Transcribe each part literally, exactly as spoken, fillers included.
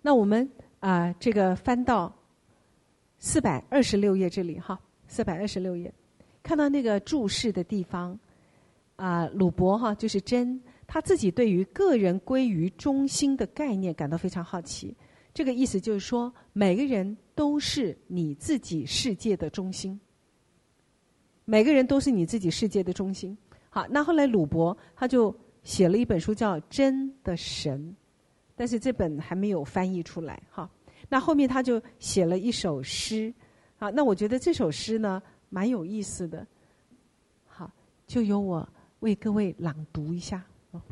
那我们啊、呃，这个翻到四百二十六页这里哈，四百二十六页，看到那个注释的地方啊、呃，鲁伯哈就是真，他自己对于个人归于中心的概念感到非常好奇。这个意思就是说，每个人都是你自己世界的中心，每个人都是你自己世界的中心。好，那后来鲁伯他就写了一本书叫《真的神》，但是这本还没有翻译出来哈。那后面他就写了一首诗，好，那我觉得这首诗呢蛮有意思的，好，就由我为各位朗读一下。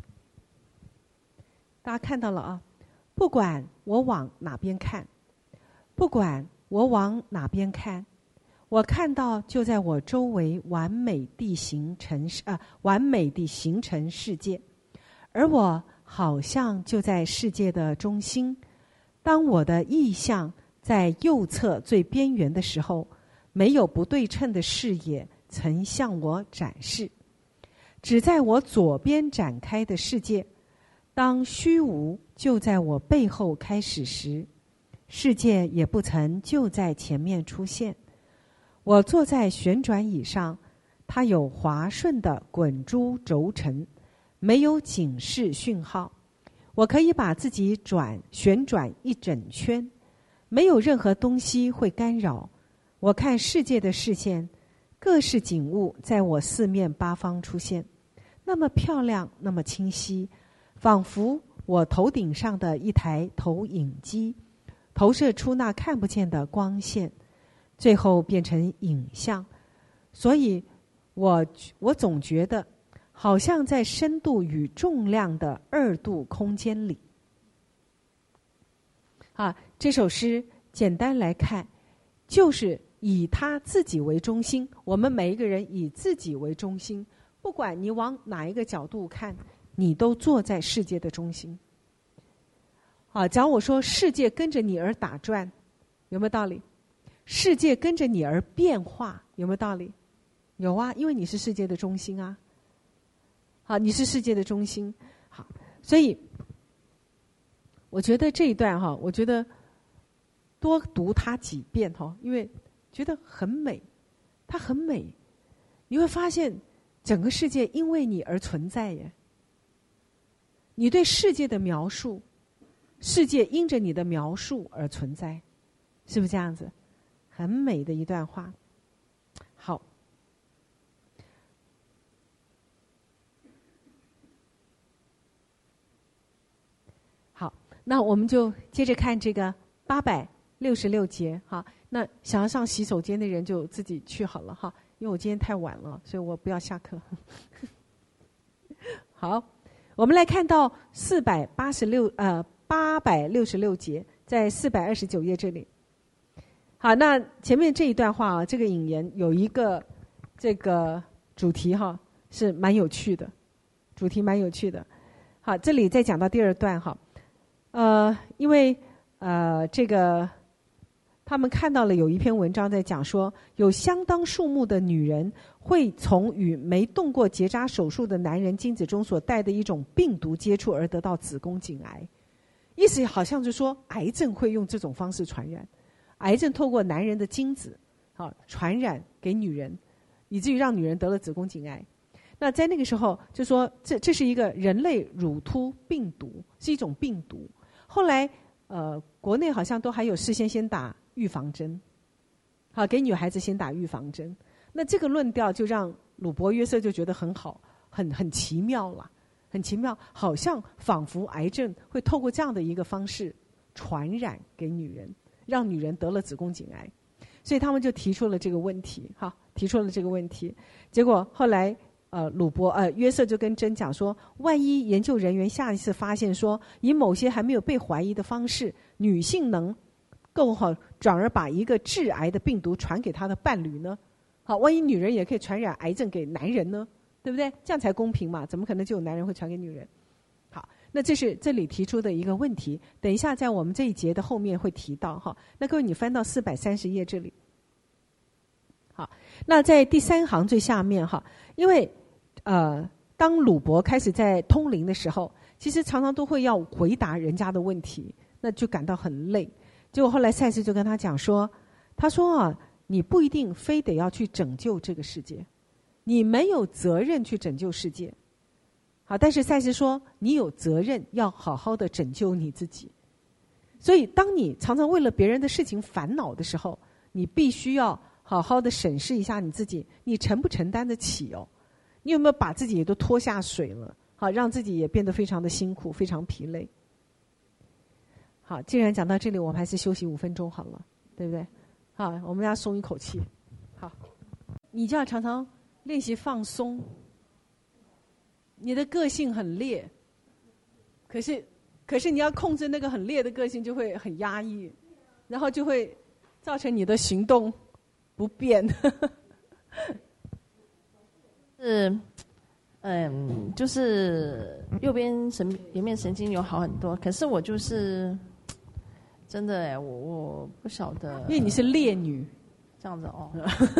大家看到了啊，不管我往哪边看，不管我往哪边看，我看到就在我周围完美地形成啊，完美地形成世界，而我好像就在世界的中心。当我的意象在右侧最边缘的时候，没有不对称的视野曾向我展示。只在我左边展开的世界，当虚无就在我背后开始时，世界也不曾就在前面出现。我坐在旋转椅上，它有滑顺的滚珠轴承，没有警示讯号。我可以把自己转旋转一整圈，没有任何东西会干扰。我看世界的视线，各式景物在我四面八方出现，那么漂亮，那么清晰，仿佛我头顶上的一台投影机，投射出那看不见的光线，最后变成影像。所以我我总觉得好像在深度与重量的二度空间里。啊，这首诗简单来看，就是以他自己为中心，我们每一个人以自己为中心，不管你往哪一个角度看，你都坐在世界的中心。啊，假如我说世界跟着你而打转，有没有道理？世界跟着你而变化，有没有道理？有啊，因为你是世界的中心啊。好，你是世界的中心。好，所以我觉得这一段哈，我觉得多读它几遍哈，因为觉得很美，它很美。你会发现整个世界因为你而存在耶。你对世界的描述，世界因着你的描述而存在，是不是这样子？很美的一段话。好。那我们就接着看这个八百六十六节哈。那想要上洗手间的人就自己去好了哈，因为我今天太晚了，所以我不要下课。好，我们来看到四百八十六呃八百六十六节，在四百二十九页这里。好，那前面这一段话啊，这个引言有一个这个主题哈，是蛮有趣的，主题蛮有趣的。好，这里再讲到第二段哈。呃，因为呃，这个他们看到了有一篇文章在讲说，有相当数目的女人会从与没动过结扎手术的男人精子中所带的一种病毒接触而得到子宫颈癌，意思好像是说癌症会用这种方式传染，癌症透过男人的精子好传染给女人，以至于让女人得了子宫颈癌。那在那个时候就说这这是一个人类乳突病毒，是一种病毒。后来，呃，国内好像都还有事先先打预防针，好，给女孩子先打预防针。那这个论调就让鲁伯约瑟就觉得很好，很很奇妙了，很奇妙，好像仿佛癌症会透过这样的一个方式传染给女人，让女人得了子宫颈癌。所以他们就提出了这个问题，哈，提出了这个问题。结果后来。呃，鲁伯呃约瑟就跟珍讲说，万一研究人员下一次发现说，以某些还没有被怀疑的方式，女性能够好转而把一个致癌的病毒传给她的伴侣呢？好，万一女人也可以传染癌症给男人呢？对不对？这样才公平嘛？怎么可能就有男人会传给女人？好，那这是这里提出的一个问题。等一下在我们这一节的后面会提到哈。那各位你翻到四百三十页这里。好，那在第三行最下面哈，因为呃，当鲁伯开始在通灵的时候，其实常常都会要回答人家的问题， 那就感到很累。结果后来赛斯就跟他讲说，他说啊，你不一定非得要去拯救这个世界，你没有责任去拯救世界。好，但是赛斯说，你有责任要好好的拯救你自己。所以当你常常为了别人的事情烦恼的时候，你必须要好好的审视一下你自己，你承不承担得起哦？你有没有把自己也都拖下水了？好，让自己也变得非常的辛苦，非常疲累。好，既然讲到这里，我们还是休息五分钟好了，对不对？好，我们要松一口气。好，你就要常常练习放松。你的个性很烈，可是可是你要控制那个很烈的个性，就会很压抑，然后就会造成你的行动不便。 是，嗯，就是右边神颜面神经有好很多，可是我就是真的哎，我我不晓得， 因为你是烈女， 这样子哦。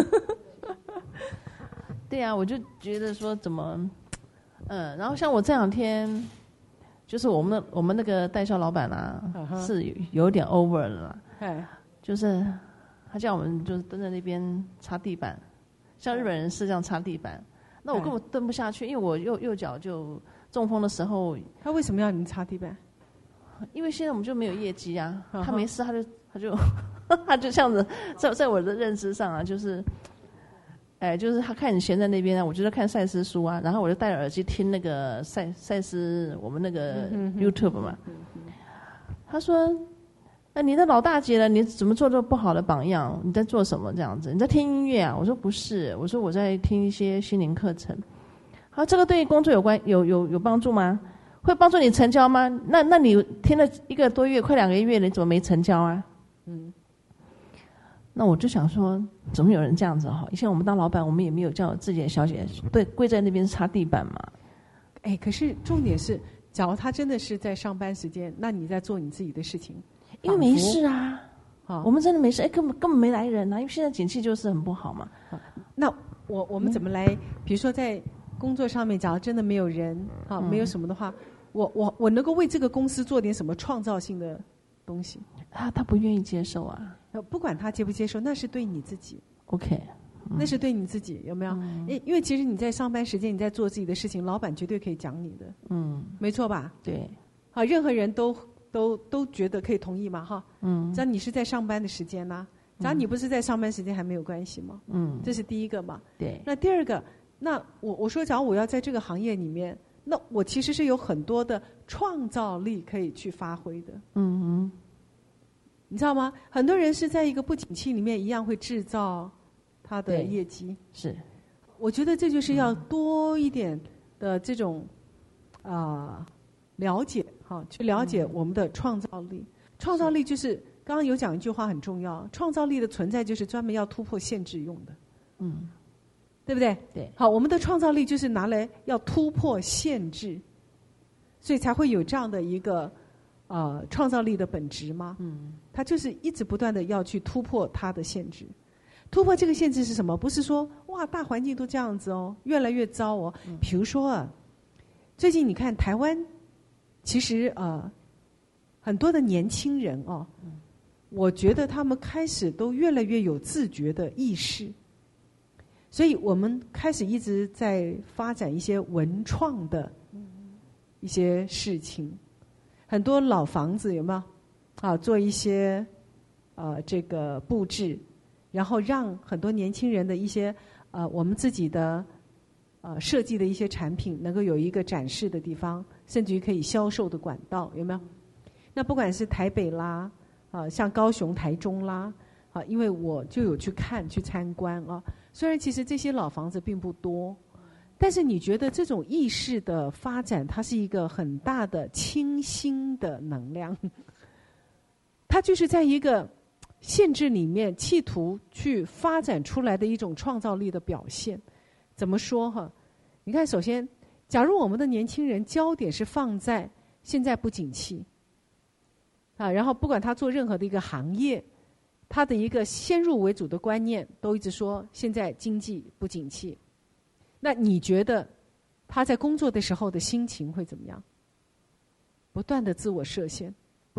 对啊，我就觉得说怎么，嗯，然后像我这两天，就是我们我们那个代销老板啊， uh-huh. 是有有点 over 了啦，就是他叫我们就是蹲在那边擦地板，像日本人是这样擦地板。那我根本蹲不下去，因为我右右脚就中风的时候。 他为什么要你擦地板？ 因为现在我们就没有业绩啊。Uh-huh. 他没事，他就他就他就这样子，在在我的认知上啊，就是，哎，就是他看你闲在那边啊，我就在看赛斯书啊，然后我就戴着耳机听那个赛赛斯我们那个 YouTube 嘛。他说。那你的老大姐了，你怎么做这不好的榜样？你在做什么这样子？你在听音乐啊？我说不是，我说我在听一些心灵课程。好，这个对工作有关有有有帮助吗？会帮助你成交吗？那那你听了一个多月，快两个月了，你怎么没成交啊？嗯。那我就想说，怎么有人这样子哈？以前我们当老板，我们也没有叫自己的小姐对跪在那边擦地板嘛。 哎，可是重点是，假如他真的是在上班时间，那你在做你自己的事情。 因为没事啊，我们真的没事，哎，根本根本没来人啊，因为现在景气就是很不好嘛。 那我我们怎么来？比如说在工作上面，假如真的没有人啊，没有什么的话，我我我能够为这个公司做点什么创造性的东西？ 他他不愿意接受啊。 不管他接不接受，那是对你自己。 OK， 那是对你自己，有没有？因因为其实你在上班时间，你在做自己的事情，老板绝对可以讲你的。嗯，没错吧？ 对。 好，任何人都。都都觉得可以同意嘛，哈，嗯，只要你是在上班的时间啦，只要你不是在上班时间还没有关系嘛，嗯，这是第一个嘛， 对。 那第二个，那我我说，假如我要在这个行业里面，那我其实是有很多的创造力可以去发挥的，嗯嗯，你知道吗？很多人是在一个不景气里面一样会制造他的业绩， 是， 我觉得这就是要多一点的这种啊、呃、了解。好，去了解我们的创造力。创造力就是刚刚有讲一句话很重要，创造力的存在就是专门要突破限制用的，嗯，对不对？ 对。 好，我们的创造力就是拿来要突破限制，所以才会有这样的一个呃创造力的本质吗？嗯，它就是一直不断的要去突破它的限制。突破这个限制是什么？不是说哇大环境都这样子哦，越来越糟哦。嗯、比如说啊，最近你看台湾。其实呃，很多的年轻人哦，我觉得他们开始都越来越有自觉的意识，所以我们开始一直在发展一些文创的一些事情，很多老房子有没有啊？做一些呃这个布置，然后让很多年轻人的一些呃我们自己的。呃，设计的一些产品能够有一个展示的地方，甚至于可以销售的管道，有没有？那不管是台北啦，啊，像高雄、台中啦，啊，因为我就有去看、去参观啊。虽然其实这些老房子并不多，但是你觉得这种意识的发展，它是一个很大的清新的能量，它就是在一个限制里面，企图去发展出来的一种创造力的表现。怎么说哈？你看，首先，假如我们的年轻人焦点是放在现在不景气，啊，然后不管他做任何的一个行业，他的一个先入为主的观念都一直说现在经济不景气，那你觉得他在工作的时候的心情会怎么样？不断的自我设限，不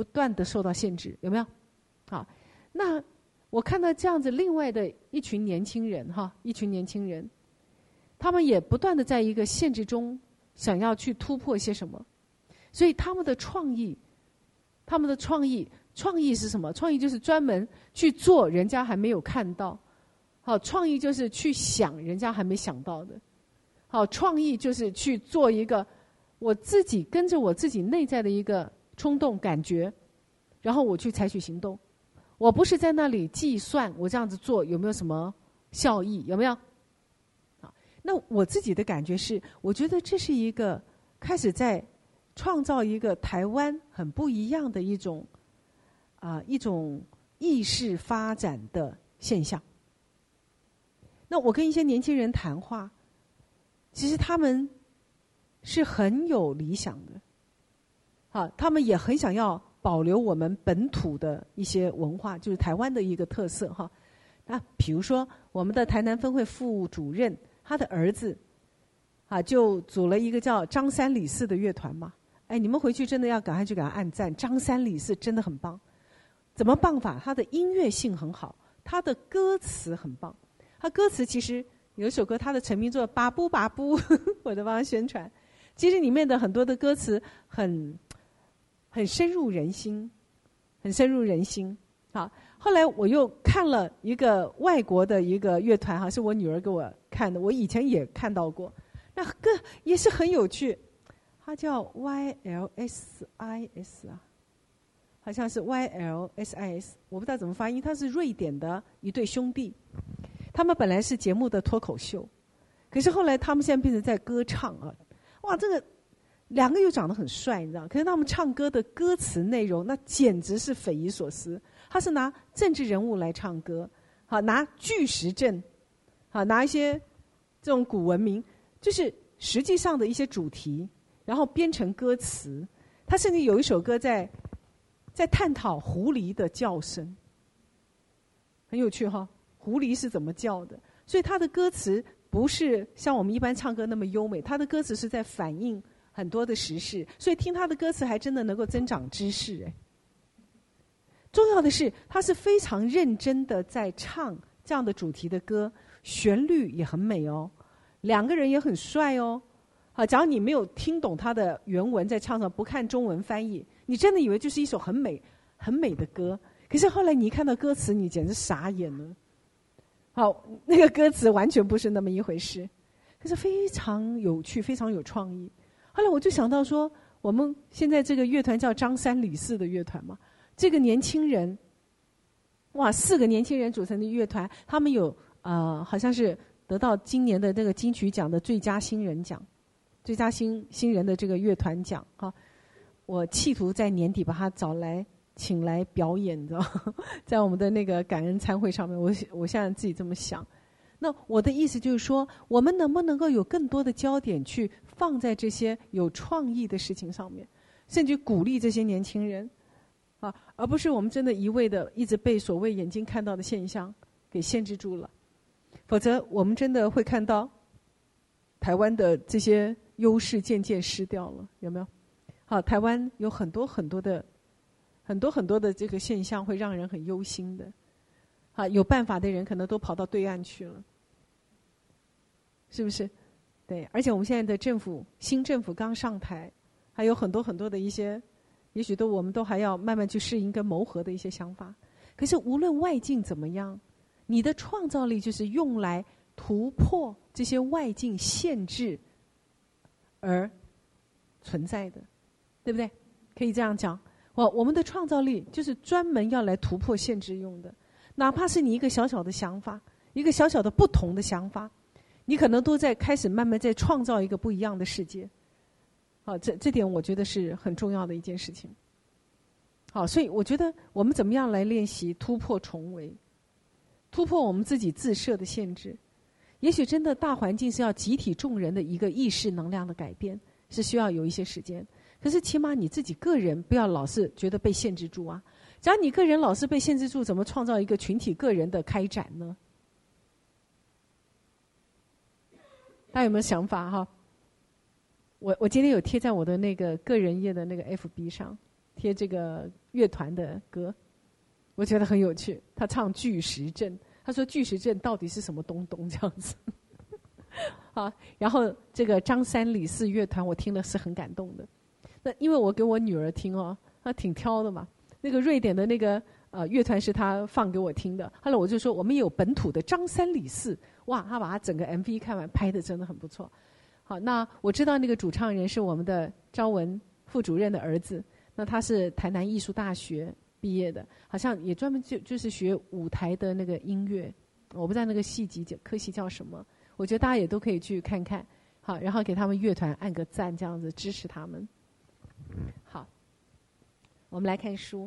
不断的受到限制，有没有？好，那我看到这样子，另外的一群年轻人哈，一群年轻人，他们也不断的在一个限制中想要去突破些什么，所以他们的创意，他们的创意，创意是什么？创意就是专门去做人家还没有看到，好，创意就是去想人家还没想到的，好，创意就是去做一个我自己跟着我自己内在的一个冲动感觉，然后我去采取行动。我不是在那里计算我这样子做有没有什么效益，有没有？好，那我自己的感觉是，我觉得这是一个开始在创造一个台湾很不一样的一种啊、呃、一种意识发展的现象。那我跟一些年轻人谈话，其实他们是很有理想的，好，他们也很想要保留我们本土的一些文化，就是台湾的一个特色哈。那比如说我们的台南分会副主任，他的儿子啊，就组了一个叫张三李四的乐团嘛。哎，你们回去真的要赶快去给他按赞，张三李四真的很棒。怎么棒法？他的音乐性很好，他的歌词很棒。他歌词其实有一首歌，他的成名作《巴布巴布》，我在帮他宣传。其实里面的很多的歌词很很深入人心，很深入人心。好，后来我又看了一个外国的一个乐团，哈，是我女儿给我看的，我以前也看到过，那歌也是很有趣，它叫 Y L S I S 啊，好像是 Y L S I S， 我不知道怎么发音，它是瑞典的一对兄弟，他们本来是节目的脱口秀，可是后来他们现在变成在歌唱啊，哇，这个。两个又长得很帅，你知道？可是他们唱歌的歌词内容，那简直是匪夷所思。他是拿政治人物来唱歌，好拿巨石阵，好拿一些这种古文明，就是实际上的一些主题，然后编成歌词。他甚至有一首歌在在探讨狐狸的叫声，很有趣哈。狐狸是怎么叫的？所以他的歌词不是像我们一般唱歌那么优美，他的歌词是在反映很多的时事，所以听他的歌词还真的能够增长知识。哎，重要的是他是非常认真的在唱这样的主题的歌，旋律也很美哦，两个人也很帅哦。好，假如你没有听懂他的原文在唱上，不看中文翻译，你真的以为就是一首很美很美的歌。可是后来你一看到歌词，你简直傻眼了。好，那个歌词完全不是那么一回事，可是非常有趣，非常有创意。后来我就想到说，我们现在这个乐团叫张三李四的乐团嘛，这个年轻人，哇，四个年轻人组成的乐团，他们有呃，好像是得到今年的这个金曲奖的最佳新人奖，最佳新新人的这个乐团奖哈。我企图在年底把他找来，请来表演，你知道，在我们的那个感恩餐会上面，我我现在自己这么想。那我的意思就是说，我们能不能够有更多的焦点去放在这些有创意的事情上面，甚至鼓励这些年轻人，啊，而不是我们真的一味的一直被所谓眼睛看到的现象给限制住了，否则我们真的会看到台湾的这些优势渐渐失掉了，有没有？好，台湾有很多很多的很多很多的这个现象会让人很忧心的，啊，有办法的人可能都跑到对岸去了。是不是？对，而且我们现在的政府，新政府刚上台，还有很多很多的一些，也许都我们都还要慢慢去适应跟谋合的一些想法。可是无论外境怎么样，你的创造力就是用来突破这些外境限制而存在的，对不对？可以这样讲，我我们的创造力就是专门要来突破限制用的，哪怕是你一个小小的想法，一个小小的不同的想法。你可能都在开始慢慢在创造一个不一样的世界，好，这这点我觉得是很重要的一件事情。好，所以我觉得我们怎么样来练习突破重围，突破我们自己自设的限制。也许真的大环境是要集体众人的一个意识能量的改变，是需要有一些时间。可是起码你自己个人不要老是觉得被限制住啊。假如你个人老是被限制住，怎么创造一个群体个人的开展呢？大家有没有想法哈？我我今天有贴在我的那个个人页的那个 F B 上， 贴这个乐团的歌，我觉得很有趣。他唱巨石阵，他说巨石阵到底是什么东东这样子。好，然后这个张三李四乐团我听了是很感动的。那因为我给我女儿听哦，她挺挑的嘛。那个瑞典的那个呃乐团是她放给我听的。后来我就说我们有本土的张三李四，哇，她把她整个 M V 看完，拍的真的很不错。好，那我知道那个主唱人是我们的昭文副主任的儿子，那他是台南艺术大学毕业的，好像也专门就就是学舞台的那个音乐，我不知道那个系级科系叫什么。我觉得大家也都可以去看看，好，然后给他们乐团按个赞，这样子支持他们。好，我们来看书。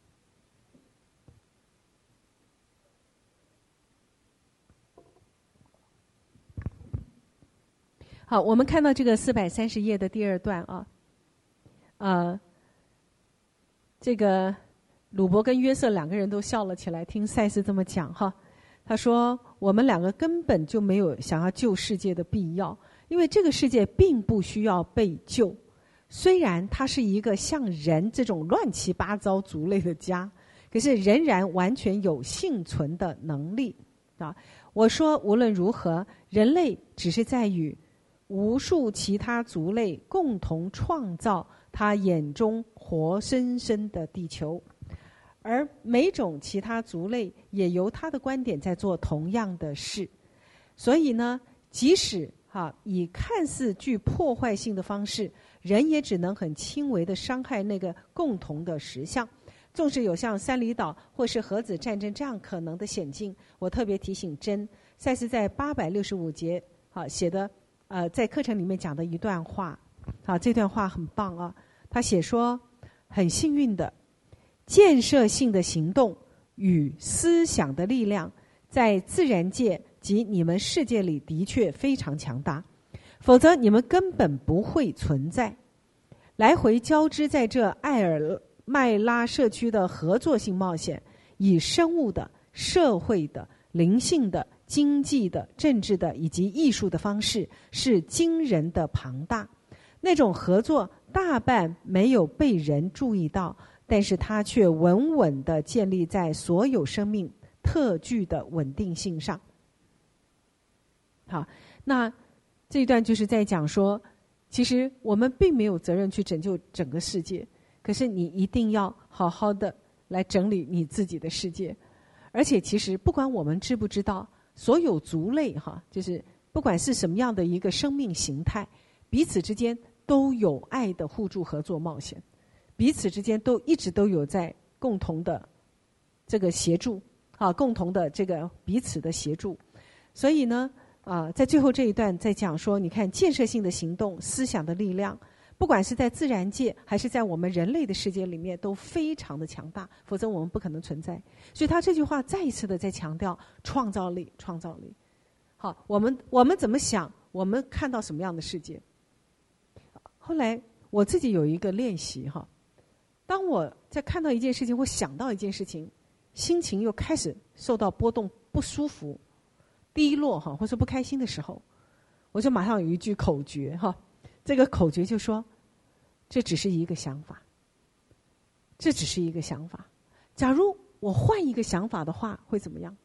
好，我们看到这个四百三十页的第二段啊，呃，这个鲁伯跟约瑟两个人都笑了起来，听赛斯这么讲哈。他说我们两个根本就没有想要救世界的必要，因为这个世界并不需要被救，虽然它是一个像人这种乱七八糟族类的家，可是仍然完全有幸存的能力啊。我说无论如何，人类只是在与无数其他族类共同创造他眼中活生生的地球，而每种其他族类也由他的观点在做同样的事。所以呢，即使哈以看似具破坏性的方式，人也只能很轻微的伤害那个共同的实相。纵使有像三里岛或是核子战争这样可能的险境，我特别提醒真赛斯在八百六十五节好写的呃在课程里面讲的一段话，好，这段话很棒啊。他写说，很幸运的，建设性的行动与思想的力量在自然界及你们世界里的确非常强大，否则你们根本不会存在。来回交织在这艾尔麦拉社区的合作性冒险，以生物的、社会的、灵性的、经济的、政治的以及艺术的方式，是惊人的庞大。那种合作大半没有被人注意到，但是它却稳稳地建立在所有生命特具的稳定性上。好，那这一段就是在讲说，其实我们并没有责任去拯救整个世界，可是你一定要好好的来整理你自己的世界。而且其实不管我们知不知道，所有族类哈，就是不管是什么样的一个生命形态，彼此之间都有爱的互助合作冒险，彼此之间都一直都有在共同的这个协助啊，共同的这个彼此的协助。所以呢啊，在最后这一段在讲说，你看建设性的行动、思想的力量，不管是在自然界还是在我们人类的世界里面，都非常的强大，否则我们不可能存在。所以他这句话再一次的在强调创造力，创造力。好，我们我们怎么想，我们看到什么样的世界。后来我自己有一个练习哈，当我在看到一件事情或想到一件事情，心情又开始受到波动、不舒服、低落哈，或者不开心的时候，我就马上有一句口诀哈，这个口诀就说，这只是一个想法，这只是一个想法。假如我换一个想法的话，会怎么样？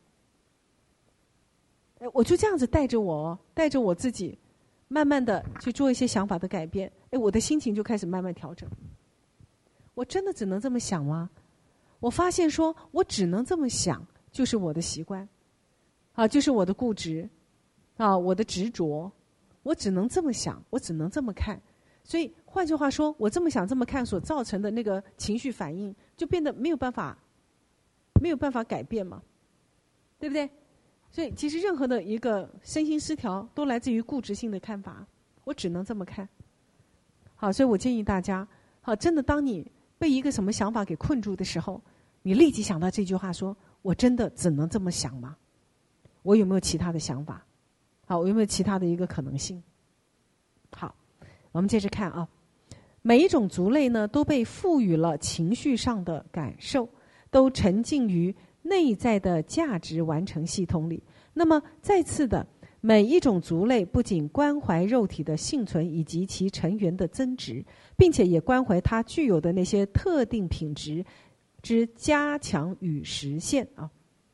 哎，我就这样子带着我，带着我自己，慢慢的去做一些想法的改变。哎，我的心情就开始慢慢调整。我真的只能这么想吗？我发现说，我只能这么想，就是我的习惯，啊，就是我的固执，啊，我的执着。我只能这么想，我只能这么看。所以换句话说，我这么想这么看所造成的那个情绪反应，就变得没有办法，没有办法改变嘛，对不对？所以其实任何的一个身心失调，都来自于固执性的看法。我只能这么看。好，所以我建议大家，好，真的当你被一个什么想法给困住的时候，你立即想到这句话说，我真的只能这么想吗？我有没有其他的想法？好，我有没有其他的一个可能性？好，我们接着看啊，每一种族类呢，都被赋予了情绪上的感受，都沉浸于内在的价值完成系统里。那么再次的， 每一种族类不仅关怀肉体的幸存以及其成员的增值，并且也关怀它具有的那些特定品质之加强与实现啊。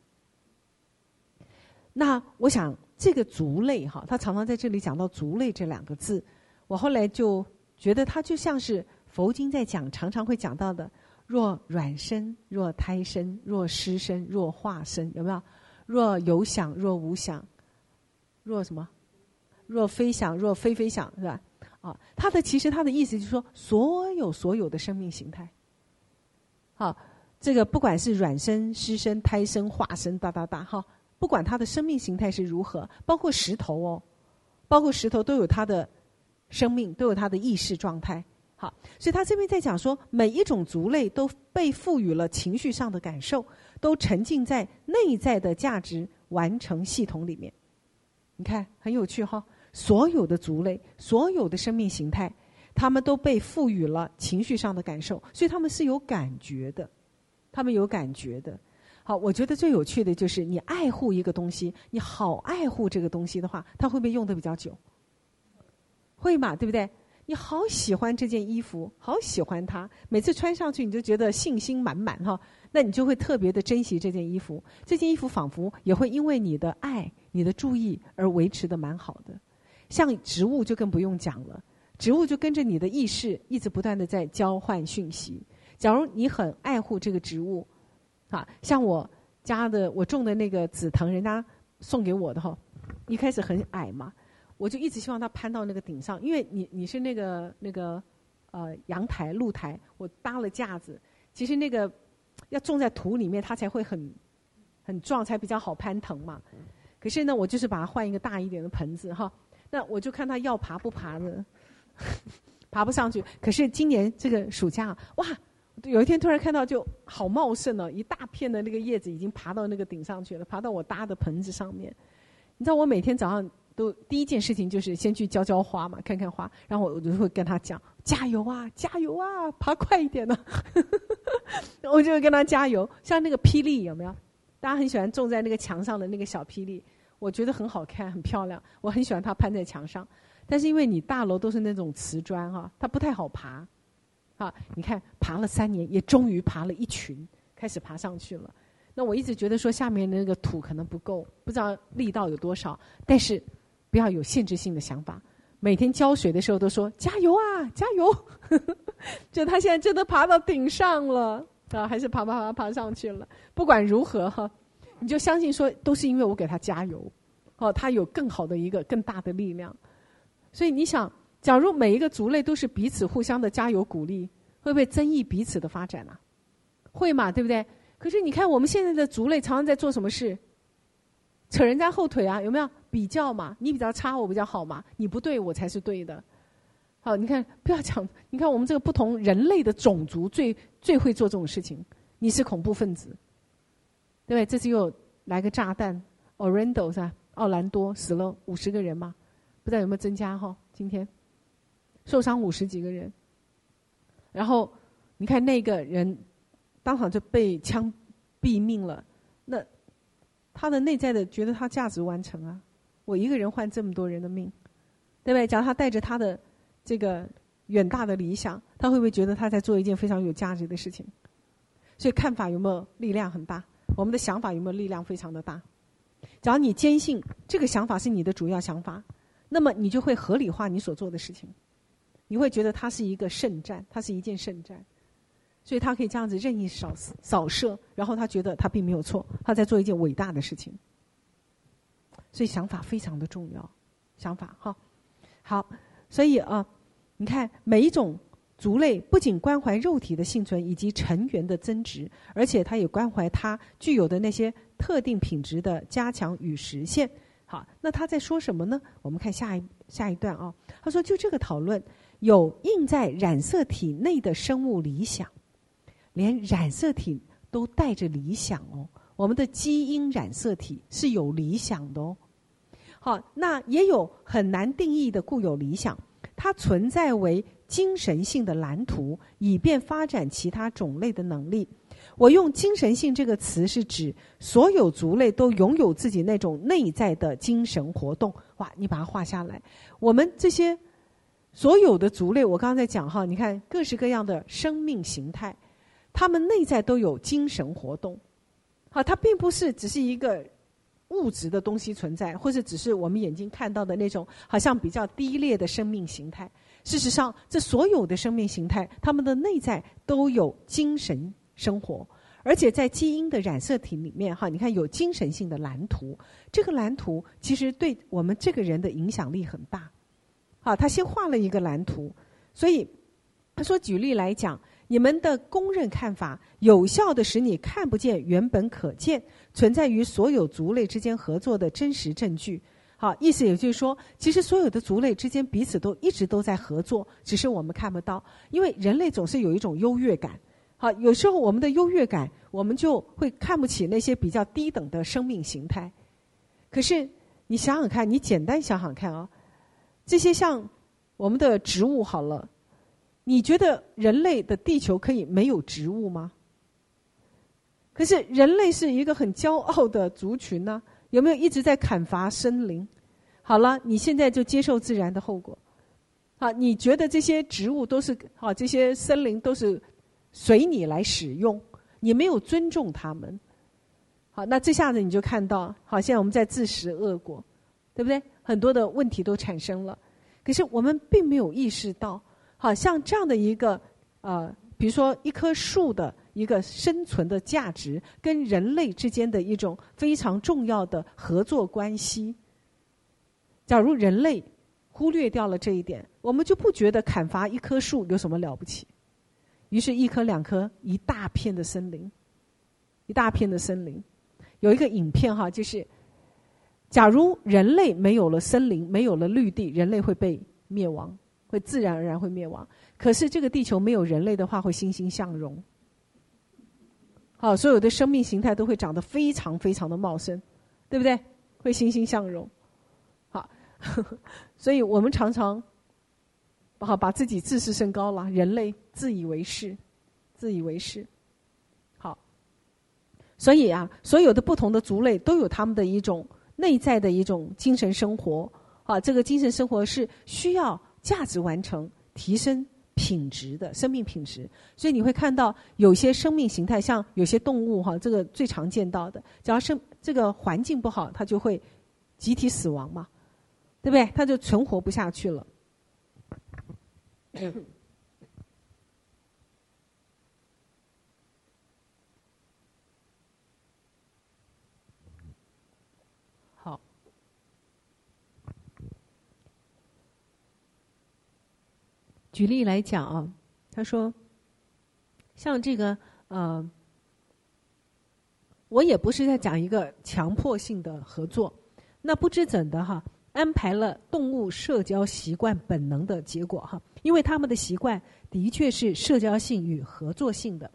那我想这个族类哈，他常常在这里讲到族类这两个字，我后来就觉得它就像是佛经在讲常常会讲到的，若卵生，若胎生，若湿生，若化生，有没有？若有想，若无想，若什么？若非想，若非非想，是吧？啊，它的其实它的意思就是说，所有所有的生命形态，好，这个不管是卵生、湿生、胎生、化生，哒哒哒，哈，不管它的生命形态是如何，包括石头哦，包括石头都有它的生命，都有它的意识状态。好，所以他这边在讲说，每一种族类都被赋予了情绪上的感受，都沉浸在内在的价值完成系统里面。你看很有趣哈，所有的族类，所有的生命形态，他们都被赋予了情绪上的感受，所以他们是有感觉的，他们有感觉的。好，我觉得最有趣的就是你爱护一个东西，你好爱护这个东西的话，它会不会用得比较久？会嘛，对不对？你好喜欢这件衣服，好喜欢它，每次穿上去你就觉得信心满满哈，那你就会特别的珍惜这件衣服。这件衣服仿佛也会因为你的爱、你的注意而维持得蛮好的。像植物就更不用讲了，植物就跟着你的意识一直不断的在交换讯息。假如你很爱护这个植物，啊，像我家的我种的那个紫藤，人家送给我的哈，一开始很矮嘛。我就一直希望它攀到那个顶上，因为你你是那个那个呃阳台露台，我搭了架子，其实那个要种在土里面，它才会很很壮，才比较好攀藤嘛。可是呢，我就是把它换一个大一点的盆子哈，那我就看它要爬不爬的，爬不上去。可是今年这个暑假，哇，有一天突然看到就好茂盛哦，一大片的那个叶子已经爬到那个顶上去了，爬到我搭的盆子上面。你知道我每天早上都第一件事情就是先去浇浇花嘛，看看花，然后我就会跟他讲加油啊加油啊，爬快一点呢、啊、我就会跟他加油。像那个霹雳有没有？大家很喜欢种在那个墙上的那个小霹雳，我觉得很好看很漂亮，我很喜欢它攀在墙上。但是因为你大楼都是那种瓷砖哈、啊，它不太好爬啊。你看爬了三年，也终于爬了一群，开始爬上去了。那我一直觉得说下面那个土可能不够，不知道力道有多少，但是不要有限制性的想法。每天浇水的时候都说加油啊加油就他现在真的爬到顶上了啊，还是爬爬爬爬上去了。不管如何哈，你就相信说都是因为我给他加油哦，他有更好的一个更大的力量。所以你想，假如每一个族类都是彼此互相的加油鼓励，会不会增益彼此的发展啊？会嘛，对不对？可是你看我们现在的族类常常在做什么事？扯人家后腿啊，有没有？比较嘛，你比较差我比较好嘛，你不对我才是对的。好，你看不要讲，你看我们这个不同人类的种族最最会做这种事情。你是恐怖分子，对不对？这次又来个炸弹 ，Orlando 是吧？奥兰多死了五十个人嘛，不知道有没有增加哈？今天受伤五十几个人，然后你看那个人当场就被枪毙命了，那他的内在的觉得他价值完成啊，我一个人换这么多人的命，对不对？假如他带着他的这个远大的理想，他会不会觉得他在做一件非常有价值的事情？所以看法有没有力量很大？我们的想法有没有力量非常的大？假如你坚信这个想法是你的主要想法，那么你就会合理化你所做的事情，你会觉得它是一个圣战，它是一件圣战。所以他可以这样子任意扫扫射，然后他觉得他并没有错，他在做一件伟大的事情。所以想法非常的重要，想法哈。好，所以啊，你看每一种族类不仅关怀肉体的幸存以及成员的增值，而且它也关怀它具有的那些特定品质的加强与实现。好，那他在说什么呢？我们看下一下一段啊。他说，就这个讨论，有印在染色体内的生物理想。连染色体都带着理想哦，我们的基因染色体是有理想的哦。好，那也有很难定义的固有理想，它存在为精神性的蓝图，以便发展其他种类的能力。 我用精神性这个词是指所有族类都拥有自己那种内在的精神活动。哇，你把它画下来。我们这些所有的族类，我刚刚在讲哈，你看各式各样的生命形态，它们内在都有精神活动。好，它并不是只是一个物质的东西存在，或者只是我们眼睛看到的那种好像比较低劣的生命形态。事实上，这所有的生命形态，它们的内在都有精神生活，而且在基因的染色体里面，哈，你看有精神性的蓝图。这个蓝图其实对我们这个人的影响力很大。好，他先画了一个蓝图，所以他说，举例来讲，你们的公认看法有效的使你看不见原本可见、存在于所有族类之间合作的真实证据。好，意思也就是说，其实所有的族类之间彼此都一直都在合作，只是我们看不到。因为人类总是有一种优越感。好，有时候我们的优越感，我们就会看不起那些比较低等的生命形态。可是你想想看，你简单想想看啊，这些像我们的植物好了，你觉得人类的地球可以没有植物吗？可是人类是一个很骄傲的族群呢、啊，有没有一直在砍伐森林？好了，你现在就接受自然的后果。好，你觉得这些植物都是好，这些森林都是随你来使用，你没有尊重他们。好，那这下子你就看到，好，现在我们在自食恶果，对不对？很多的问题都产生了，可是我们并没有意识到，好像这样的一个呃，比如说一棵树的一个生存的价值，跟人类之间的一种非常重要的合作关系。假如人类忽略掉了这一点，我们就不觉得砍伐一棵树有什么了不起。于是，一棵两棵，一大片的森林，一大片的森林。有一个影片哈，就是假如人类没有了森林，没有了绿地，人类会被灭亡，会自然而然会灭亡。可是这个地球没有人类的话，会欣欣向荣。好，所有的生命形态都会长得非常非常的茂盛，对不对？会欣欣向荣。好，呵呵，所以我们常常好把自己自视甚高了，人类自以为是，自以为是。好，所以啊，所有的不同的族类都有他们的一种内在的一种精神生活。啊，这个精神生活是需要价值完成、提升品质的生命品质。所以你会看到有些生命形态，像有些动物哈，这个最常见到的，只要是这个环境不好，它就会集体死亡嘛，对不对？它就存活不下去了。好，举例来讲啊，他说，像这个呃，我也不是在讲一个强迫性的合作，那不知怎的哈，安排了动物社交习惯本能的结果哈，因为他们的习惯的确是社交性与合作性的。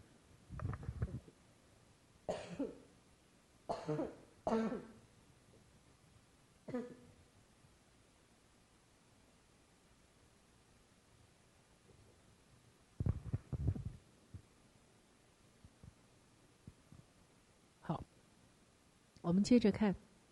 好，我们接着看。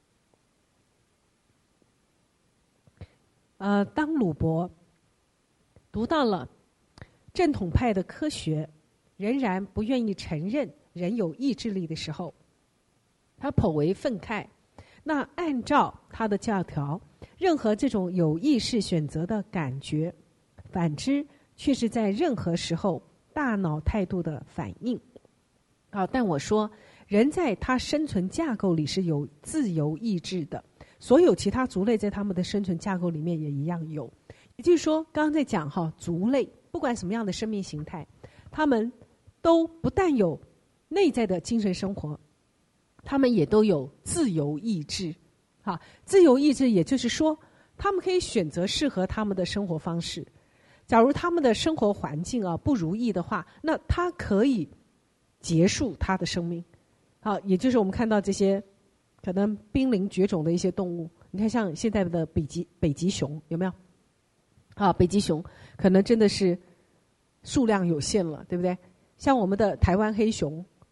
呃，当鲁伯读到了正统派的科学仍然不愿意承认人有意志力的时候，他颇为愤慨。那按照他的教条，任何这种有意识选择的感觉，反之却是在任何时候大脑态度的反应。啊，但我说，人在他生存架构里是有自由意志的。所有其他族类在他们的生存架构里面也一样有，也就是说，刚刚在讲哈，族类不管什么样的生命形态，他们都不但有内在的精神生活，他们也都有自由意志。哈，自由意志也就是说，他们可以选择适合他们的生活方式。假如他们的生活环境啊不如意的话，那他可以结束他的生命。好，也就是我们看到这些可能濒临绝种的一些动物，你看像现在的北极北极熊有没有？啊，北极熊可能真的是数量有限了，对不对？像我们的台湾黑熊，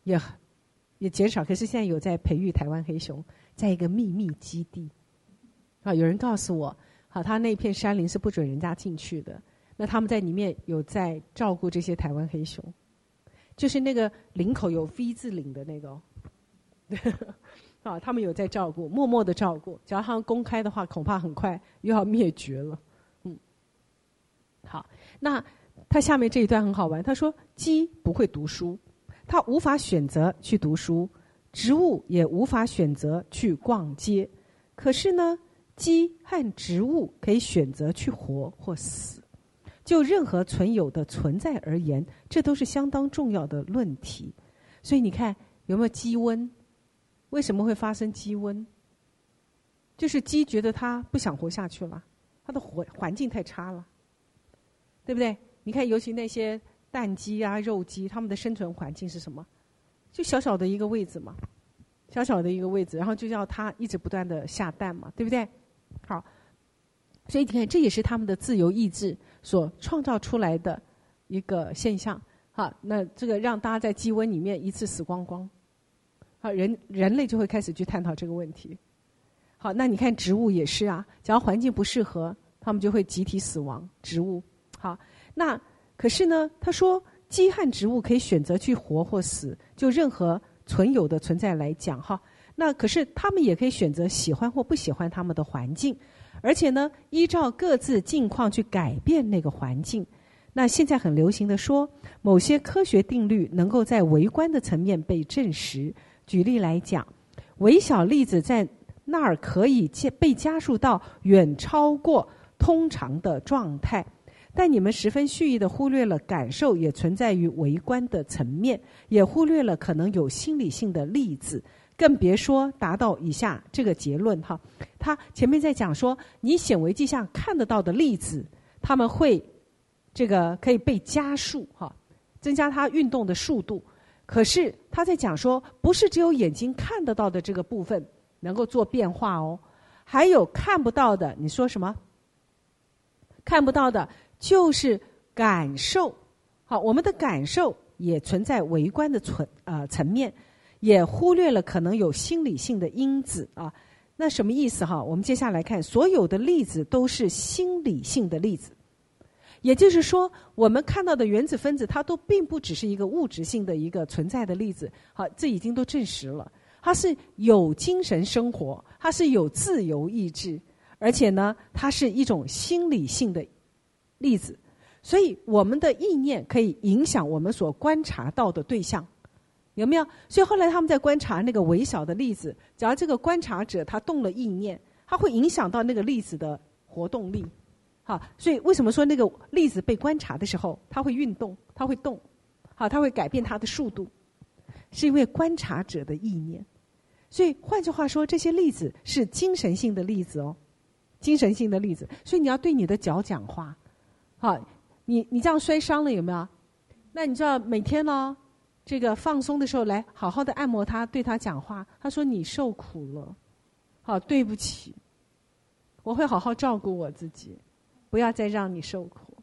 也也减少，可是现在有在培育台湾黑熊，在一个秘密基地。啊，有人告诉我，好，他那片山林是不准人家进去的。那他们在里面有在照顾这些台湾黑熊，就是那个领口有 V 字领的那个、哦，啊，他们有在照顾，默默的照顾。只要他们公开的话，恐怕很快又要灭绝了。嗯，好，那他下面这一段很好玩，他说鸡不会读书，它无法选择去读书，植物也无法选择去逛街，可是呢，鸡和植物可以选择去活或死。就任何存有的存在而言，这都是相当重要的论题。所以你看，有没有鸡瘟？为什么会发生鸡瘟？就是鸡觉得它不想活下去了，它的环环境太差了，对不对？你看，尤其那些蛋鸡啊、肉鸡，它们的生存环境是什么？就小小的一个位置嘛，小小的一个位置，然后就要它一直不断的下蛋嘛，对不对？好，所以你看，这也是他们的自由意志所创造出来的一个现象。好，那这个让大家在鸡瘟里面一次死光光，好，人人类就会开始去探讨这个问题。好，那你看植物也是啊，只要环境不适合，它们就会集体死亡。植物，好，那可是呢，他说鸡和植物可以选择去活或死，就任何存有的存在来讲，哈，那可是他们也可以选择喜欢或不喜欢他们的环境，而且呢，依照各自境况去改变那个环境。那现在很流行的说，某些科学定律能够在微观的层面被证实。举例来讲，微小粒子在那儿可以被加速到远超过通常的状态，但你们十分蓄意地忽略了感受也存在于微观的层面，也忽略了可能有心理性的粒子，更别说达到以下这个结论哈。他前面在讲说，你显微镜下看得到的粒子，它们会这个可以被加速哈，增加它运动的速度。可是他在讲说，不是只有眼睛看得到的这个部分能够做变化哦，还有看不到的。你说什么？看不到的就是感受。好，我们的感受也存在微观的存呃层面，也忽略了可能有心理性的因子啊。那什么意思哈？我们接下来看，所有的粒子都是心理性的粒子。也就是说，我们看到的原子分子，它都并不只是一个物质性的一个存在的粒子。好，这已经都证实了，它是有精神生活，它是有自由意志，而且呢，它是一种心理性的粒子。所以，我们的意念可以影响我们所观察到的对象，有没有？所以后来他们在观察那个微小的粒子，只要这个观察者他动了意念，它会影响到那个粒子的活动力。好，所以为什么说那个粒子被观察的时候，它会运动，它会动，好，它会改变它的速度，是因为观察者的意念。所以换句话说，这些粒子是精神性的粒子哦，精神性的粒子。所以你要对你的脚讲话，好，你你这样摔伤了有没有？那你就要每天呢，这个放松的时候来好好的按摩它，对它讲话。他说你受苦了，好，对不起，我会好好照顾我自己。不要再让你受苦。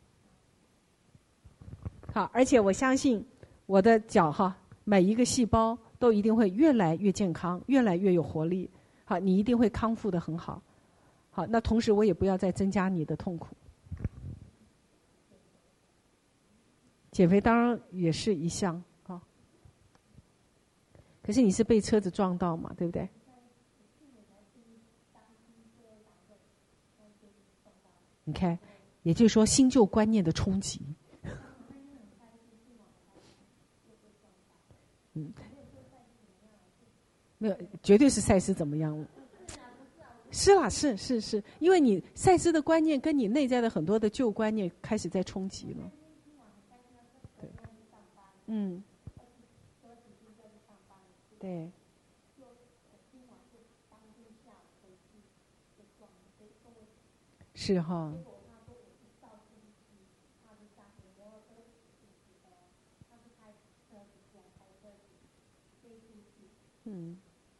好，而且我相信我的脚哈，每一个细胞都一定会越来越健康，越来越有活力。好，你一定会康复得很好。好，那同时我也不要再增加你的痛苦。减肥当然也是一项啊，可是你是被车子撞到嘛，对不对？你看，也就是说新旧观念的冲击。嗯，没有，绝对是赛斯怎么样了？是啦，是是是，因为你赛斯的观念跟你内在的很多的旧观念开始在冲击了。对，嗯，对。是哈，嗯，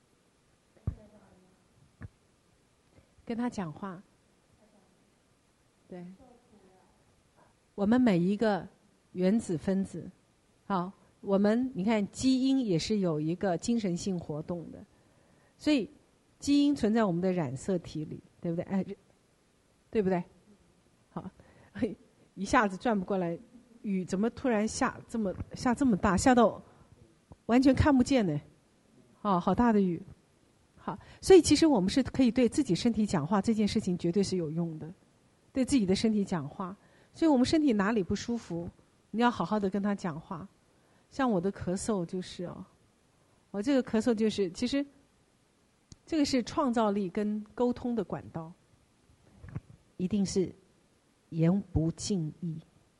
跟他讲话，对，我们每一个原子分子，好， 我们你看基因也是有一个精神性活动的，所以基因存在我们的染色体里，对不对？哎，对不对？好，一下子转不过来，雨怎么突然下这么下这么大，下到完全看不见呢？哦，好大的雨。好，所以其实我们是可以对自己身体讲话，这件事情绝对是有用的，对自己的身体讲话。所以我们身体哪里不舒服，你要好好的跟他讲话。像我的咳嗽就是哦，我这个咳嗽就是，其实这个是创造力跟沟通的管道，一定是言不尽意。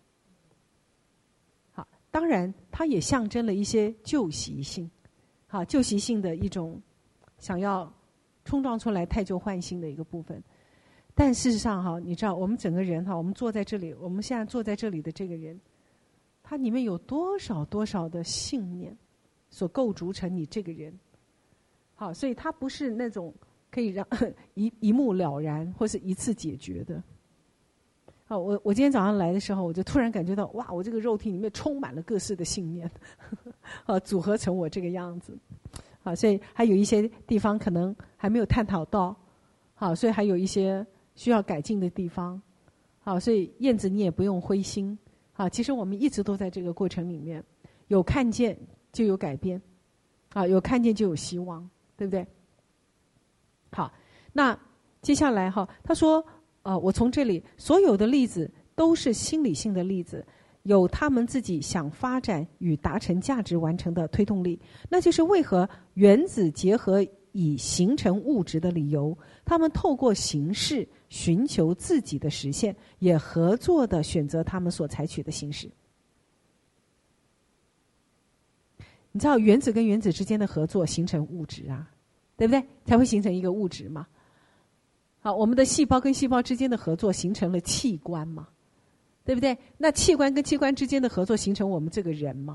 好，当然它也象征了一些旧习性，好，旧习性的一种想要冲撞出来太旧换新的一个部分。但事实上哈，你知道我们整个人哈，我们坐在这里，我们现在坐在这里的这个人，他里面有多少多少的信念所构筑成你这个人。好，所以它不是那种可以让一一目了然或是一次解决的。好，我我今天早上来的时候，我就突然感觉到，哇，我这个肉体里面充满了各式的信念，啊，组合成我这个样子。好，所以还有一些地方可能还没有探讨到，好，所以还有一些需要改进的地方。好，所以燕子你也不用灰心。好，其实我们一直都在这个过程里面，有看见就有改变，啊，有看见就有希望，对不对？好，那接下来哈，他说，呃，我从这里所有的例子都是心理性的例子，有他们自己想发展与达成价值完成的推动力，那就是为何原子结合以形成物质的理由，他们透过形式寻求自己的实现，也合作的选择他们所采取的形式。你知道原子跟原子之间的合作形成物质啊，对不对？才会形成一个物质嘛。好，我们的细胞跟细胞之间的合作形成了器官嘛，对不对？那器官跟器官之间的合作形成我们这个人嘛，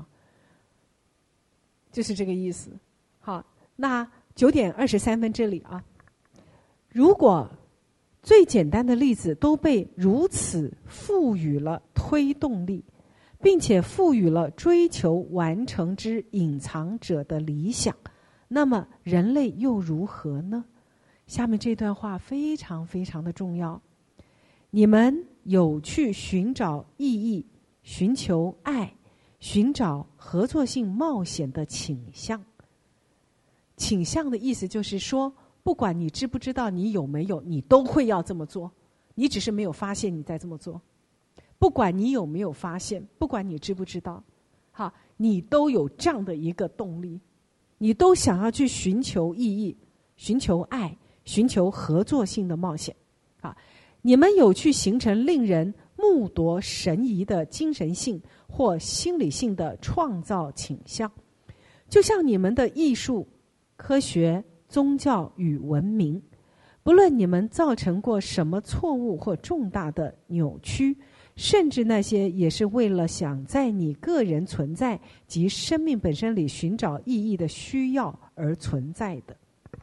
就是这个意思。好，那九点二十三分这里啊，如果最简单的例子都被如此赋予了推动力，并且赋予了追求完成之隐藏者的理想，那么人类又如何呢？下面这段话非常非常的重要。你们有去寻找意义、寻求爱、寻找合作性冒险的倾向。倾向的意思就是说，不管你知不知道你有没有，你都会要这么做，你只是没有发现你在这么做。不管你有没有发现，不管你知不知道，好，你都有这样的一个动力，你都想要去寻求意义、寻求爱、寻求合作性的冒险。啊，你们有去形成令人目夺神移的精神性或心理性的创造倾向，就像你们的艺术、科学、宗教与文明，不论你们造成过什么错误或重大的扭曲，甚至那些也是为了想在你个人存在及生命本身里寻找意义的需要而存在的。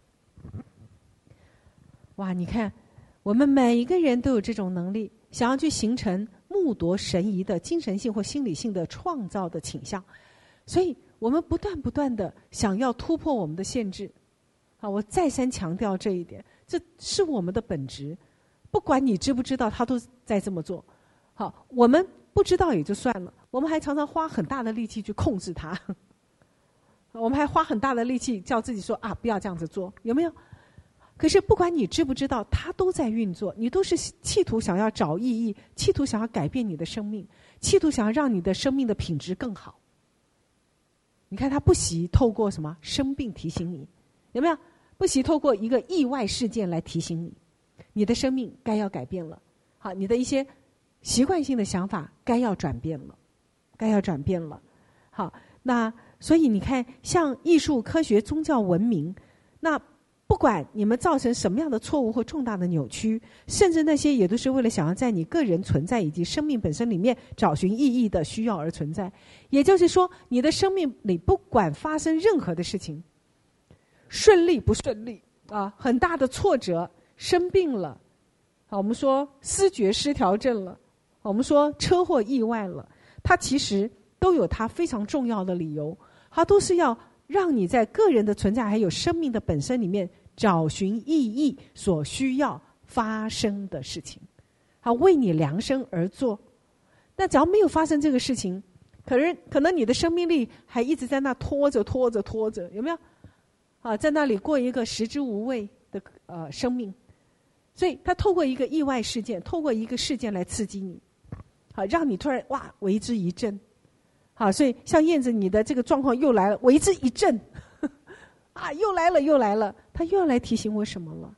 哇，你看，我们每一个人都有这种能力，想要去形成目夺神移的精神性或心理性的创造的倾向，所以我们不断不断的想要突破我们的限制。啊，我再三强调这一点，这是我们的本质，不管你知不知道，他都在这么做。好，我们不知道也就算了，我们还常常花很大的力气去控制它，我们还花很大的力气叫自己说啊，不要这样子做，有没有？可是不管你知不知道，它都在运作，你都是企图想要找意义，企图想要改变你的生命，企图想要让你的生命的品质更好。你看他不惜透过什么生病提醒你，有没有？不惜透过一个意外事件来提醒你，你的生命该要改变了。好，你的一些习惯性的想法该要转变了，该要转变了。好，那所以你看，像艺术、科学、宗教、文明，那不管你们造成什么样的错误或重大的扭曲，甚至那些也都是为了想要在你个人存在以及生命本身里面找寻意义的需要而存在。也就是说，你的生命里不管发生任何的事情，顺利不顺利啊，很大的挫折，生病了，啊，我们说思觉失调症了，我们说车祸意外了，它其实都有它非常重要的理由，它都是要让你在个人的存在还有生命的本身里面找寻意义所需要发生的事情，它为你量身而做。那只要没有发生这个事情，可能可能你的生命力还一直在那拖着拖着拖着，有没有？啊，在那里过一个食之无味的呃生命。所以他透过一个意外事件，透过一个事件来刺激你，好，让你突然哇为之一振。好，所以像燕子，你的这个状况又来了，为之一振，呵呵啊，又来了又来了，他又要来提醒我什么了？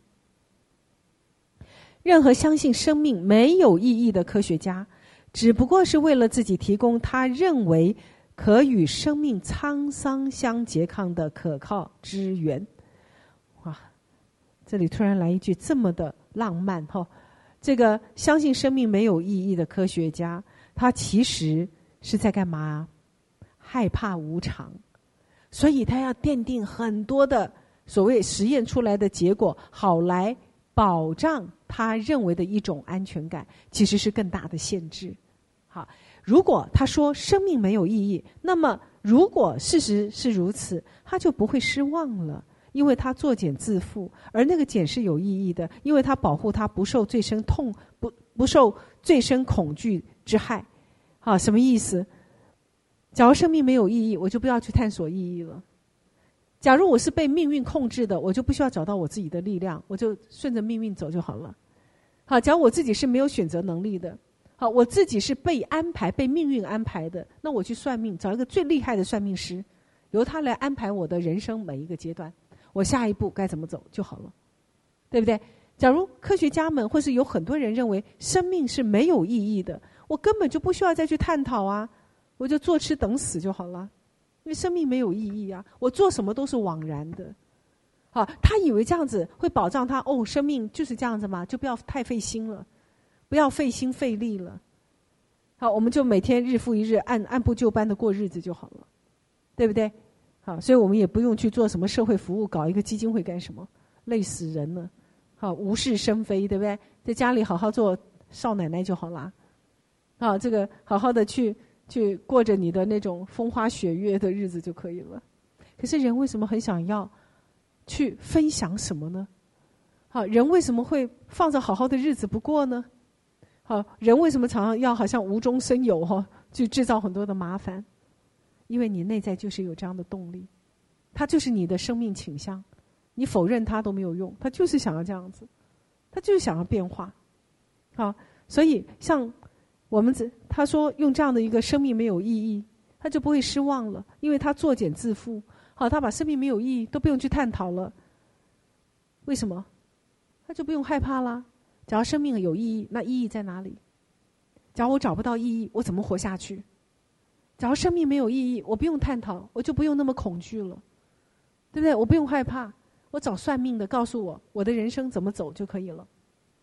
任何相信生命没有意义的科学家，只不过是为了自己提供他认为可与生命沧桑相拮抗的可靠支援。哇，这里突然来一句这么的浪漫哈、哦！这个相信生命没有意义的科学家，他其实是在干嘛？害怕无常，所以他要奠定很多的所谓实验出来的结果，好来保障他认为的一种安全感，其实是更大的限制。好，如果他说生命没有意义，那么如果事实是如此，他就不会失望了。因为他作茧自缚，而那个茧是有意义的，因为他保护他不受最深痛不不受最深恐惧之害。好，什么意思？假如生命没有意义，我就不要去探索意义了。假如我是被命运控制的，我就不需要找到我自己的力量，我就顺着命运走就好了。好，假如我自己是没有选择能力的，好，我自己是被安排、被命运安排的，那我去算命，找一个最厉害的算命师，由他来安排我的人生每一个阶段。我下一步该怎么走就好了，对不对？假如科学家们或是有很多人认为生命是没有意义的，我根本就不需要再去探讨啊，我就坐吃等死就好了，因为生命没有意义啊，我做什么都是枉然的。好，他以为这样子会保障他，哦，生命就是这样子嘛，就不要太费心了，不要费心费力了。好，我们就每天日复一日按按部就班的过日子就好了，对不对？好，所以我们也不用去做什么社会服务，搞一个基金会干什么？累死人了。好，无事生非，对不对？在家里好好做少奶奶就好啦。啊，这个好好的去去过着你的那种风花雪月的日子就可以了。可是人为什么很想要去分享什么呢？好，人为什么会放着好好的日子不过呢？好，人为什么常常要好像无中生有哈、哦，去制造很多的麻烦？因为你内在就是有这样的动力，它就是你的生命倾向，你否认它都没有用，它就是想要这样子，它就是想要变化。好，所以像我们他说用这样的一个生命没有意义，他就不会失望了，因为他作茧自缚。好，他把生命没有意义都不用去探讨了，为什么？他就不用害怕啦。假如生命有意义，那意义在哪里？假如我找不到意义，我怎么活下去？假如生命没有意义，我不用探讨，我就不用那么恐惧了，对不对？我不用害怕，我找算命的告诉我我的人生怎么走就可以了，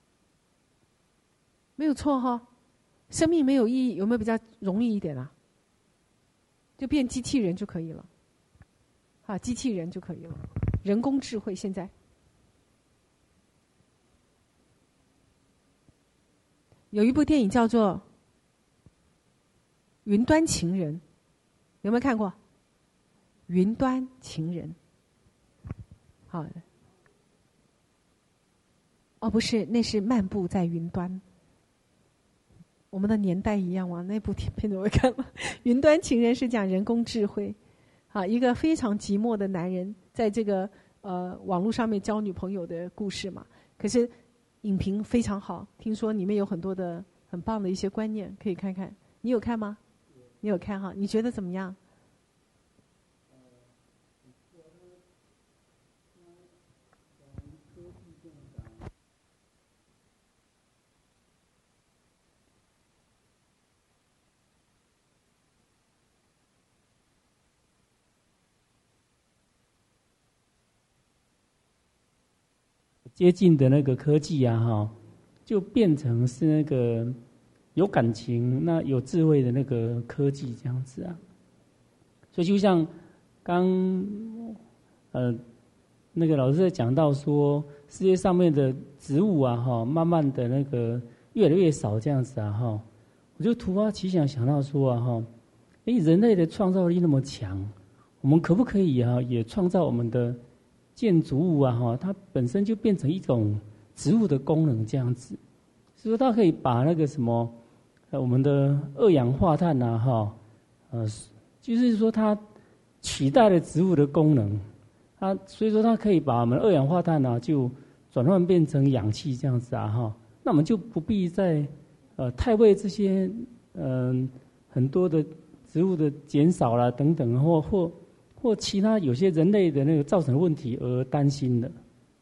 没有错哈。生命没有意义，有没有比较容易一点啊？就变机器人就可以了，啊，机器人就可以了，人工智慧现在有一部电影叫做云端情人，有没有看过？云端情人，好，哦，不是，那是漫步在云端。我们的年代一样吗？那部片子我看了。云端情人是讲人工智慧，好，一个非常寂寞的男人在这个呃网络上面交女朋友的故事嘛。可是影评非常好，听说里面有很多的很棒的一些观念，可以看看。你有看吗？你有看哈？你觉得怎么样？ 接近的那个科技啊，哈，就变成是那个有感情、那有智慧的那个科技这样子啊。所以就像刚呃那个老师在讲到说，世界上面的植物啊，哈，慢慢的那个越来越少这样子啊，哈，我就突发奇想想到说啊，哈， 诶，人类的创造力那么强，我们可不可以啊，也创造我们的建筑物啊，哈，它本身就变成一种植物的功能这样子，所以说它可以把那个什么，呃，我们的二氧化碳啊，哈，呃，就是说它取代了植物的功能，它所以说它可以把我们二氧化碳啊就转换变成氧气这样子啊，哈，那我们就不必再呃太为这些嗯、呃、很多的植物的减少啦等等，或或或其他有些人类的那个造成的问题而担心的。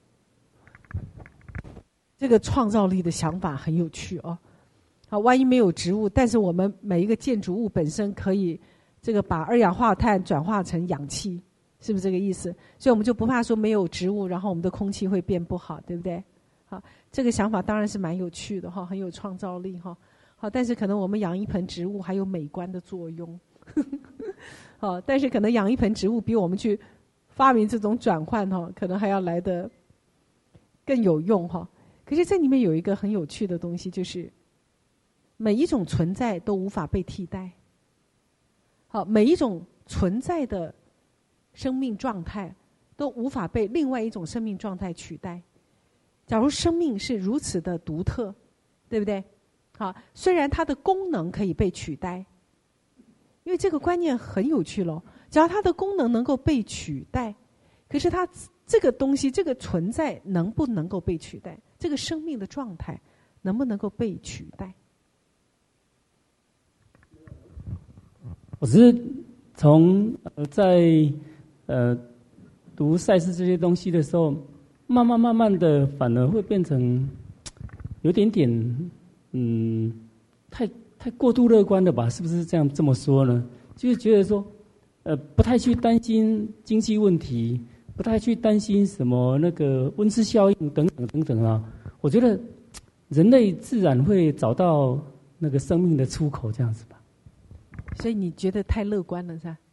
这个创造力的想法很有趣哦。啊，万一没有植物，但是我们每一个建筑物本身可以这个把二氧化碳转化成氧气，是不是这个意思？所以我们就不怕说没有植物，然后我们的空气会变不好，对不对？好，这个想法当然是蛮有趣的哈，很有创造力哈。好，但是可能我们养一盆植物还有美观的作用，好，但是可能养一盆植物比我们去发明这种转换哈，可能还要来得更有用哈。可是这里面有一个很有趣的东西，就是每一种存在都无法被替代。好，每一种存在的生命状态都无法被另外一种生命状态取代。假如生命是如此的独特，对不对？好，虽然它的功能可以被取代，因为这个观念很有趣咯。只要它的功能能够被取代，可是它这个东西，这个存在能不能够被取代？这个生命的状态能不能够被取代？ 我只是从呃在呃读赛事这些东西的时候，慢慢慢慢的，反而会变成有点点嗯，太太过度乐观了吧？是不是这样这么说呢？就是觉得说，呃，不太去担心经济问题，不太去担心什么那个温室效应等等等等啊。我觉得人类自然会找到那个生命的出口，这样子吧。 所以你觉得太乐观了，是吧？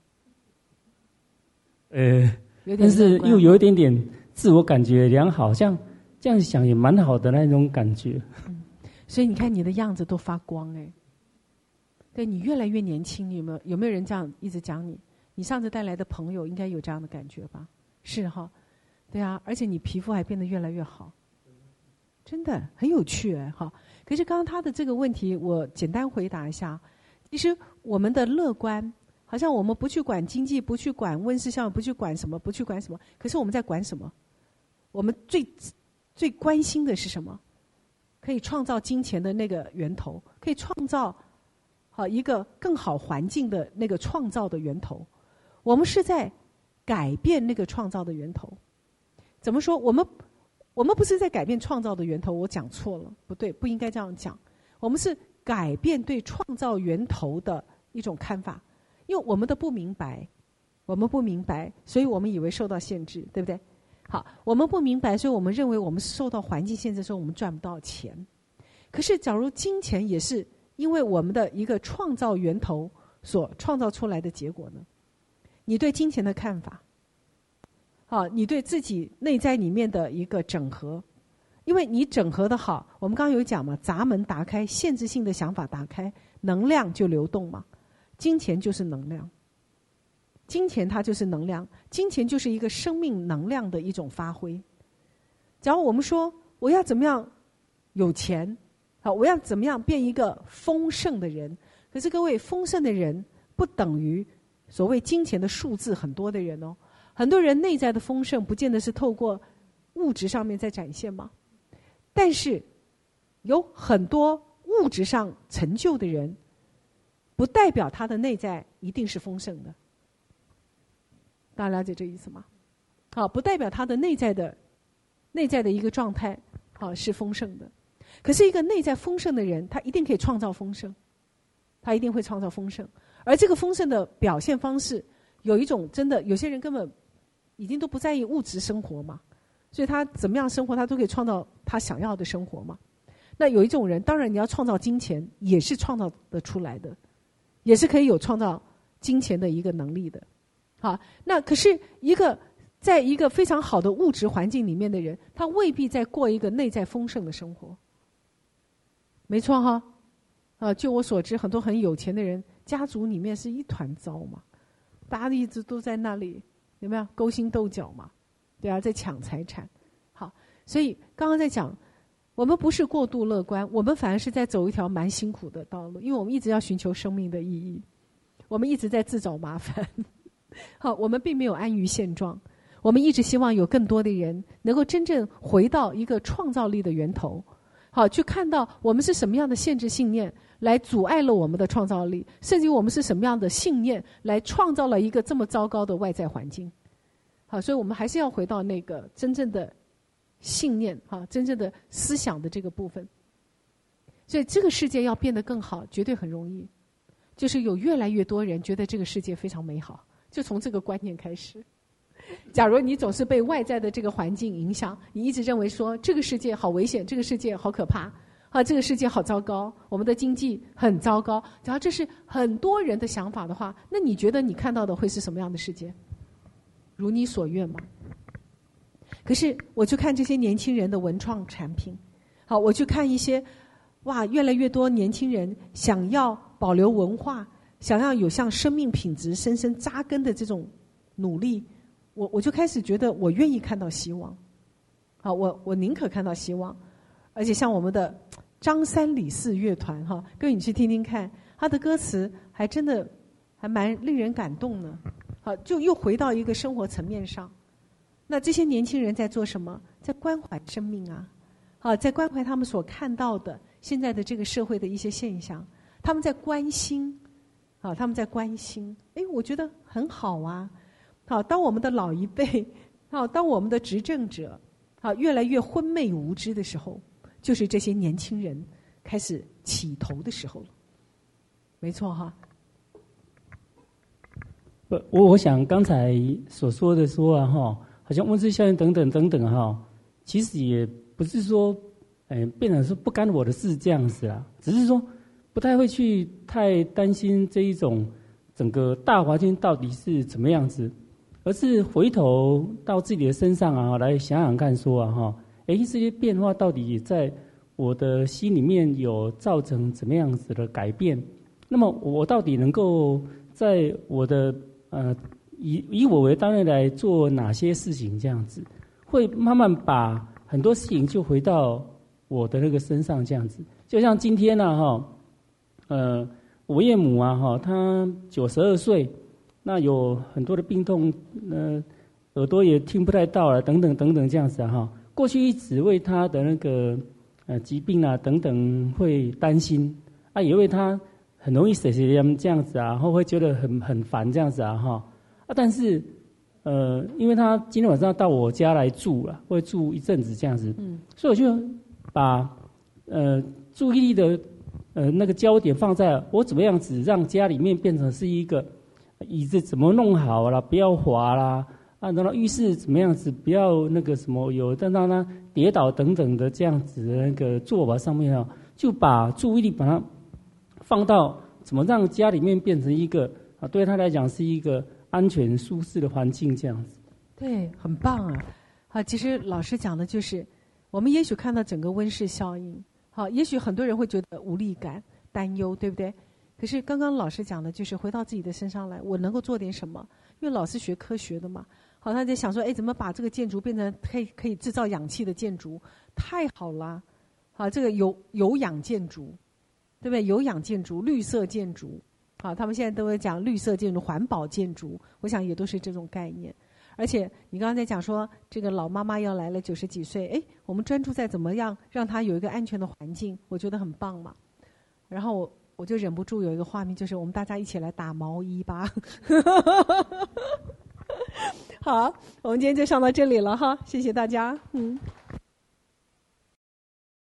呃，但是又有一点点自我感觉良好，像这样想也蛮好的那种感觉。 嗯，所以你看你的样子都发光哎，对你越来越年轻，你有没有有没有人这样一直讲你？你上次带来的朋友应该有这样的感觉吧？是哈，对啊，而且你皮肤还变得越来越好，真的很有趣哎哈。可是刚刚他的这个问题，我简单回答一下。其实我们的乐观，好像我们不去管经济，不去管温室效应，不去管什么，不去管什么。可是我们在管什么？我们最最关心的是什么？可以创造金钱的那个源头，可以创造好一个更好环境的那个创造的源头。我们是在改变那个创造的源头。怎么说？我们我们不是在改变创造的源头，我讲错了，不对，不应该这样讲。我们是改变对创造源头的一种看法，因为我们的不明白，我们不明白，所以我们以为受到限制，对不对？好，我们不明白，所以我们认为我们受到环境限制的时候，我们赚不到钱。可是，假如金钱也是因为我们的一个创造源头所创造出来的结果呢？你对金钱的看法，好，你对自己内在里面的一个整合。因为你整合的好，我们刚刚有讲嘛，闸门打开，限制性的想法打开，能量就流动嘛。金钱就是能量，金钱它就是能量，金钱就是一个生命能量的一种发挥。假如我们说我要怎么样有钱，好，我要怎么样变一个丰盛的人，可是各位，丰盛的人不等于所谓金钱的数字很多的人哦。很多人内在的丰盛，不见得是透过物质上面在展现嘛。但是有很多物质上成就的人，不代表他的内在一定是丰盛的。大家了解这意思吗？好，不代表他的内在的内在的一个状态好是丰盛的。可是一个内在丰盛的人，他一定可以创造丰盛，他一定会创造丰盛。而这个丰盛的表现方式，有一种真的有些人根本已经都不在意物质生活嘛，所以他怎么样生活，他都可以创造他想要的生活嘛。那有一种人，当然你要创造金钱，也是创造得出来的，也是可以有创造金钱的一个能力的。好，那可是一个在一个非常好的物质环境里面的人，他未必在过一个内在丰盛的生活。没错哈，啊，就我所知，很多很有钱的人， 家族里面是一团糟嘛，大家一直都在那里，有没有勾心斗角嘛？对啊，在抢财产。好，所以刚刚在讲，我们不是过度乐观，我们反而是在走一条蛮辛苦的道路，因为我们一直要寻求生命的意义，我们一直在自找麻烦。好，我们并没有安于现状，我们一直希望有更多的人能够真正回到一个创造力的源头，好，去看到我们是什么样的限制信念来阻碍了我们的创造力，甚至我们是什么样的信念来创造了一个这么糟糕的外在环境。好，所以我们还是要回到那个真正的信念，哈，真正的思想的这个部分。所以这个世界要变得更好，绝对很容易，就是有越来越多人觉得这个世界非常美好，就从这个观念开始。假如你总是被外在的这个环境影响，你一直认为说这个世界好危险，这个世界好可怕，啊，这个世界好糟糕，我们的经济很糟糕，假如这是很多人的想法的话，那你觉得你看到的会是什么样的世界？如你所愿吗？可是我去看这些年轻人的文创产品，好，我去看一些，哇，越来越多年轻人想要保留文化，想要有像生命品质深深扎根的这种努力，我我就开始觉得我愿意看到希望，好，我我宁可看到希望，而且像我们的张三李四乐团哈，各位你去听听看，他的歌词还真的还蛮令人感动呢。好，就又回到一个生活层面上。那这些年轻人在做什么？在关怀生命啊，好，在关怀他们所看到的现在的这个社会的一些现象，他们在关心，好，他们在关心。哎，我觉得很好啊。好，当我们的老一辈，好，当我们的执政者，好，越来越昏昧无知的时候，就是这些年轻人开始起头的时候了。没错哈。 不，我我想刚才所说的说啊哈，好像温室效应等等等等哈，其实也不是说，哎，变成说不干我的事这样子啦，只是说不太会去太担心这一种整个大环境到底是怎么样子，而是回头到自己的身上啊，来想想看说啊哈，哎，这些变化到底在我的心里面有造成怎么样子的改变？那么我到底能够在我的呃，以以我为单位来做哪些事情？这样子，会慢慢把很多事情就回到我的那个身上，这样子。就像今天呢、啊，哈，呃，我岳母啊，哈，她九十二岁，那有很多的病痛，呃，耳朵也听不太到了，等等等等这样子啊，哈。过去一直为她的那个呃疾病啊等等会担心，啊，也为她很容易血血这样子啊，然后会觉得很很烦这样子啊哈啊，但是呃，因为他今天晚上到我家来住了，会住一阵子这样子，嗯，所以我就把呃注意力的呃那个焦点放在我怎么样子让家里面变成是一个椅子怎么弄好啦，不要滑啦啊，然后浴室怎么样子不要那个什么有让让他跌倒等等的这样子的那个做法上面啊，就把注意力把它放到怎么让家里面变成一个啊，对他来讲是一个安全舒适的环境这样子。 对，很棒啊！好，其实老师讲的就是，我们也许看到整个温室效应，好，也许很多人会觉得无力感、担忧，对不对？可是刚刚老师讲的就是回到自己的身上来，我能够做点什么？因为老师学科学的嘛，好，他在想说，哎，怎么把这个建筑变成可以可以制造氧气的建筑？太好了，好，这个有有氧建筑。对不对？有氧建筑、绿色建筑，好，他们现在都会讲绿色建筑、环保建筑，我想也都是这种概念。而且你刚刚在讲说，这个老妈妈要来了，九十几岁，哎，我们专注在怎么样让她有一个安全的环境，我觉得很棒嘛。然后我我就忍不住有一个画面，就是我们大家一起来打毛衣吧。好，我们今天就上到这里了哈，谢谢大家，嗯。